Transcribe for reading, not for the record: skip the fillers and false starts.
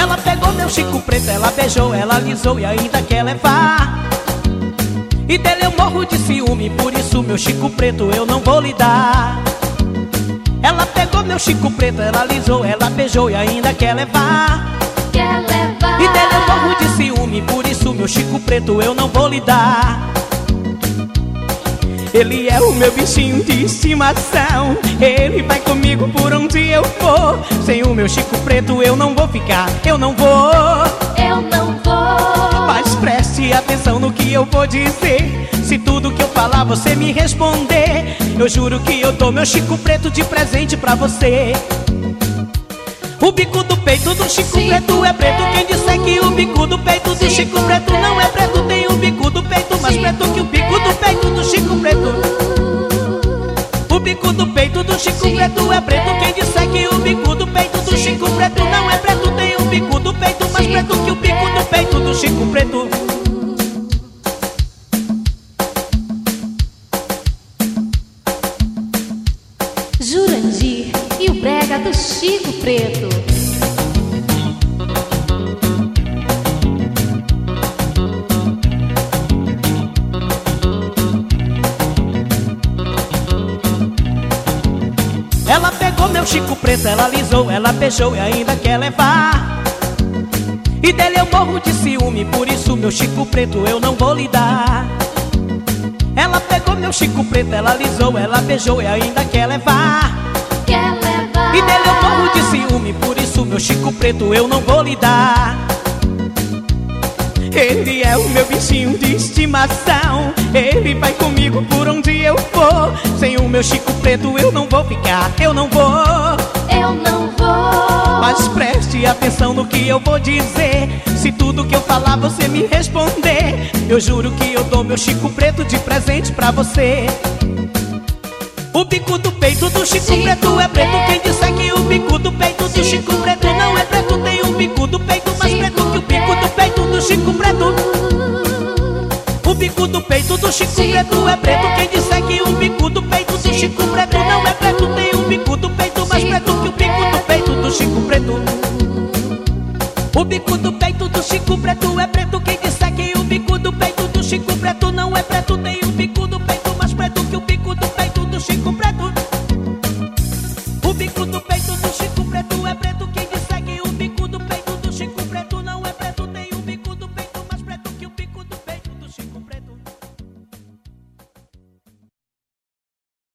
Ela pegou meu Chico Preto, ela beijou, ela alisou e ainda quer levar. E dele eu morro de ciúme, por isso meu Chico Preto eu não vou lhe dar. Ela pegou meu Chico Preto, ela alisou, ela beijou e ainda quer levar. Quer levar. E dele eu morro de ciúme, por isso meu Chico Preto eu não vou lhe dar. Ele é o meu bichinho de estimação, ele vai comigo por onde eu for. Sem o meu Chico Preto eu não vou ficar, eu não vou. Eu não vou. Mas preste atenção no que eu vou dizer. Se tudo que eu falar você me responder, eu juro que eu dou meu Chico Preto de presente pra você. O bico do peito do Chico Preto é preto. Quem disser que o bico do peito do Chico Preto não é preto, tem o bico do peito mais preto que o bico do peito do Chico Preto. O bico do peito do Chico Preto é preto. Quem disser que o bico do peito do Chico Preto não é preto, tem o bico do peito mais preto que o bico do peito do Chico Preto. Jurandir e o brega do Chico Preto. Ela pegou meu Chico Preto, ela alisou, ela beijou e ainda quer levar. E dele eu morro de ciúme, por isso meu Chico Preto eu não vou lhe dar. Ela pegou meu Chico Preto, ela alisou, ela beijou e ainda quer levar. Quer levar. E dele eu morro de ciúme, por isso meu Chico Preto eu não vou lhe dar. Ele é o meu bichinho de estimação, ele vai comigo por onde eu for. Sem o meu Chico Preto eu não vou ficar, eu não vou. Eu não vou. Mas preste atenção no que eu vou dizer. Se tudo que eu falar você me responder, eu juro que eu dou meu Chico Preto de presente pra você. O bico do peito do Chico Preto é preto. Quem disser que o bico do peito do Chico Preto não é preto, tem o bico do peito mais preto que o bico do peito do Chico Preto. O bico do peito do Chico Preto é preto. Quem disser que o bico do peito do Chico Preto não é preto, tem o bico do peito mais preto que o bico do peito do Chico Preto. O bico do peito do Chico Preto é preto. Quem disser que o bico do peito do Chico Preto não é preto, tem o bico do peito mais preto que o bico do peito do Chico Preto. O bico do peito do Chico Preto é preto.